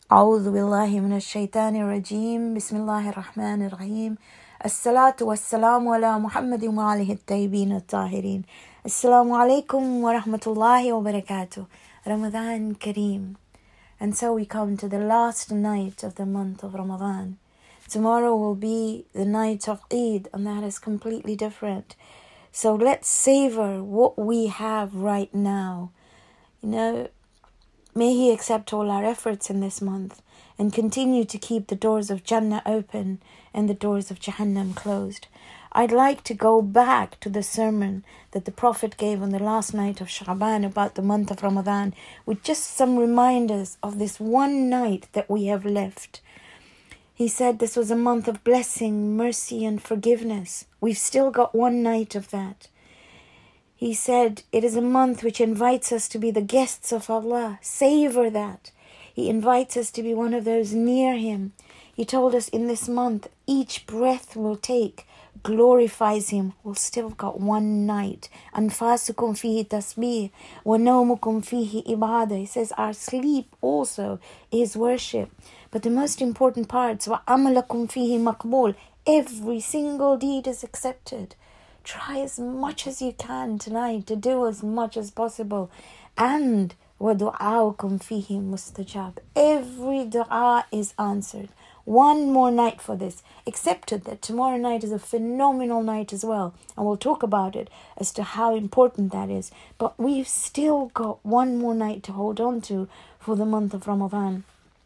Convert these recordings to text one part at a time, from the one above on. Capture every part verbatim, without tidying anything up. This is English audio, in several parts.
أعوذ بالله من الشيطان الرجيم بسم الله الرحمن الرحيم الصلاة والسلام على محمد وآله الطيبين الطاهرين السلام عليكم ورحمة الله وبركاته Ramadan Kareem. And so we come to the last night of the month of Ramadan. Tomorrow will be the night of Eid, and that is completely different. So let's savor what we have right now. You know, may He accept all our efforts in this month and continue to keep the doors of Jannah open and the doors of Jahannam closed. I'd like to go back to the sermon that the Prophet gave on the last night of Sha'ban about the month of Ramadan with just some reminders of this one night that we have left. He said this was a month of blessing, mercy and forgiveness. We've still got one night of that. He said it is a month which invites us to be the guests of Allah. Savor that. He invites us to be one of those near Him. He told us in this month, each breath we'll take glorifies Him. We've still got one night. أنفاسكم فيه تسبيح ونومكم فيه ibadah. He says our sleep also is worship. But the most important parts, وعملكم فيه مقبول. Every single deed is accepted. Try as much as you can tonight to do as much as possible. And وَدُعَاؤُكُمْ فِيهِ مُسْتَجَابٌ. Every dua is answered. One more night for this. Accepted that tomorrow night is a phenomenal night as well. And we'll talk about it as to how important that is. But we've still got one more night to hold on to for the month of Ramadan.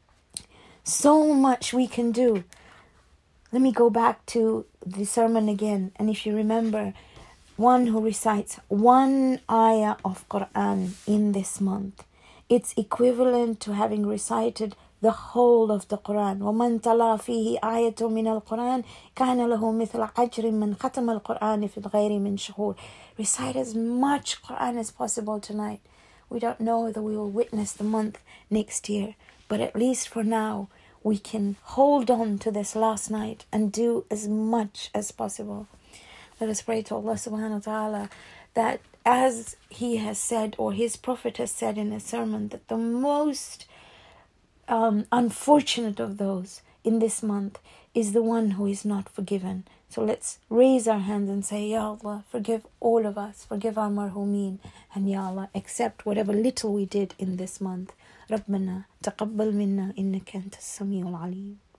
So much we can do. Let me go back to the sermon again. And if you remember, one who recites one ayah of Quran in this month, it's equivalent to having recited the whole of the Quran. وَمَنْ تَلَى فِيهِ آيَةٌ مِنَ الْقُرْآنِ كَانَ لَهُ مِثْلَ أَجْرٍ مَنْ خَتَمَ الْقُرْآنِ فِي الْغَيْرِ مِنْ شُهُورٍ. Recite as much Quran as possible tonight. We don't know whether we will witness the month next year, but at least for now, we can hold on to this last night and do as much as possible. Let us pray to Allah subhanahu wa ta'ala that as He has said, or His Prophet has said in a sermon, that the most um, unfortunate of those in this month is the one who is not forgiven. So let's raise our hands and say, Ya Allah, forgive all of us, forgive our marhumeen, and Ya Allah, accept whatever little we did in this month. ربنا تقبل منا إنك أنت السميع العليم.